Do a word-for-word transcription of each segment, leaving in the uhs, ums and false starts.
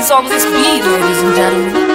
focus on this beat, ladies and gentlemen.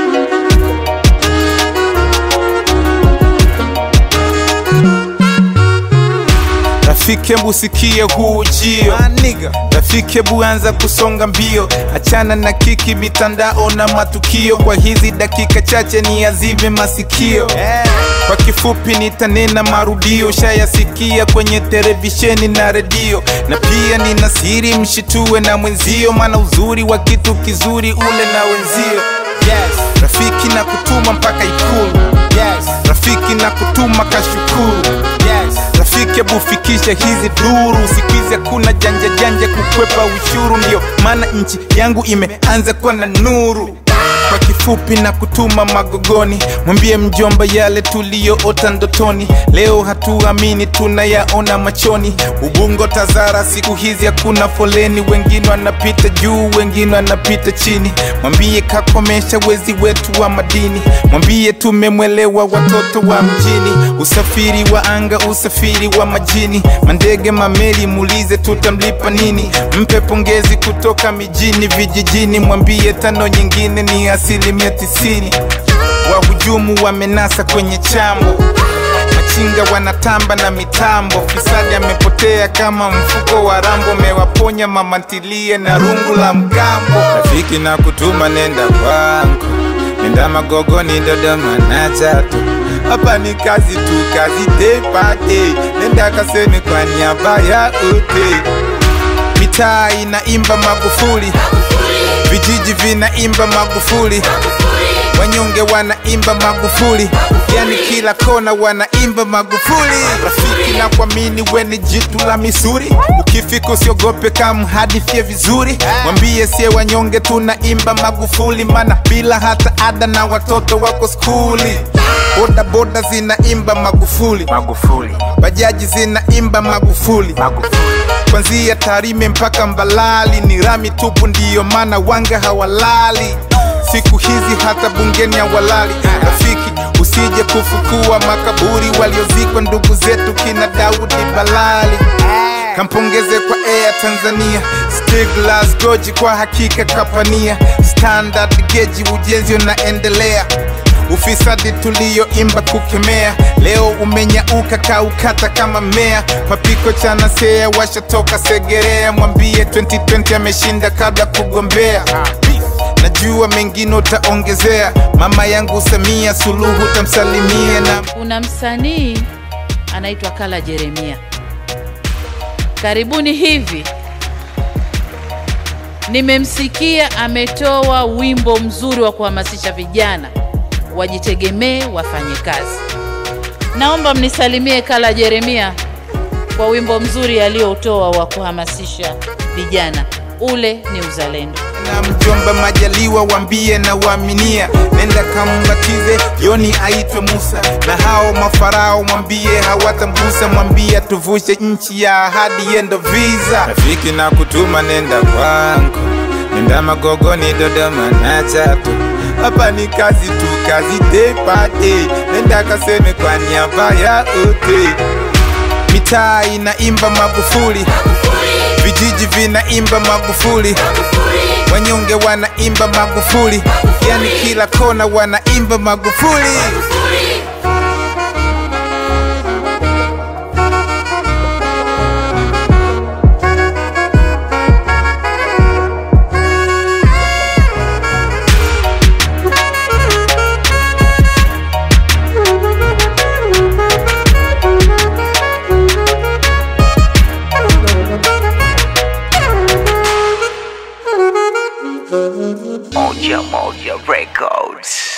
Rafiki mbusikie huu ujio, rafiki buanza kusonga mbio. Achana na kiki mitandao na matukio, kwa hizi dakika chache ni azime masikio. Kwa kifupi nitanena marudio, shayasikia kwenye televisheni na redio. Na pia nina siri mshitue na mwenzio, maana uzuri wa kitu kizuri ule na wenzio. Yes. Rafiki na kutuma mpaka Ikulu. Yes. Rafiki na kutuma kashukuru. Yes. Rafiki bufikisha hizi duru, sikizi kuna janja janja kukwepa ushuru. Ndio maana nchi yangu imeanza kwa na nuru. Kwa kifupi na kutuma magogoni, mwambie mjomba yale tulio ota ndotoni. Leo hatuamini tunayaona machoni. Ubungo Tazara siku hizi hakuna foleni, wengine wanapita juu wengine wanapita chini. Mwambie kakomesha wezi wetu wa madini, mwambie tumemwelewa watoto wa mjini. Usafiri wa anga, usafiri wa majini, mandege mameli, muulize tutamlipa nini. Mpe pongezi kutoka mijini vijijini, mwambie tano nyingine ni asilimia tisini. Wahujumu wamenasa kwenye chambo, machinga wanatamba na mitambo. Fisadi amepotea kama mfuko wa Rambo, mewaponya mamantilie na rungu la mgambo. Rafiki na kutuma nenda kwangu, nenda Magogoni, Dodoma na Chato. Hapa ni kazi tu, kazi tepate, nenda Kaseme kwa niaba ya ute. Mitaa inaimba Magufuli, vijiji vinaimba Magufuli, wanyonge wanaimba Magufuli, yani kila kona wanaimba Magufuli. Rafiki na kuamini weni jitu la misuri, ukifika usiogope kama hadithie vizuri. Mwambie sie wanyonge tunaimba Magufuli, mana bila hata ada na watoto wako skuli. Boda boda zinaimba Magufuli, Magufuli. Bajaji zinaimba Magufuli, Magufuli. Kwanzia Tarime mpaka Mbalali ni rami tupu, ndiyo mana wanga hawalali. Siku hizi hata bungeni hawalali. Rafiki usije kufukua makaburi waliozikwa ndugu zetu kina Daudi Balali. Kampongeze kwa Air Tanzania, Stiglas Goji kwa hakika kapania. Standard Gauge ujenzi unaendelea, ufisadi tulio imba kukemea. Leo umenyauka kaukata kama mea, papiko chana sea washatoka Segerea. Mwambie twenty twenty ameshinda kabla kugombea, najua mengine utaongezea. Mama yangu Samia Suluhu tamsalimia. Na kuna msanii anaitwa Kala Jeremia, karibuni hivi nimemsikia ametoa wimbo mzuri wa kuhamasisha vijana wajitegemee, wafanye kazi. Naomba mnisalimie Kala Jeremia kwa wimbo mzuri aliotoa wa kuhamasisha vijana. Ule ni uzalendo. Na mjomba Majaliwa wambie na waaminia, nenda kambatize Yoni aitwe Musa. Na hao mafarao mwambie hawatamgusa, mwambie tuvushe nchi ya ahadi yendo visa. Rafiki na kutuma nenda kwangu, nenda Magogoni, Dodoma na Chato. Hapa ni kazi tu, kazi tepate, nenda Kaseme kwa niaba ya ute. Mitaa inaimba Magufuli, vijiji vinaimba Magufuli, wanyonge wanaimba Magufuli, yani kila kona wanaimba Magufuli. Moja Moja Records.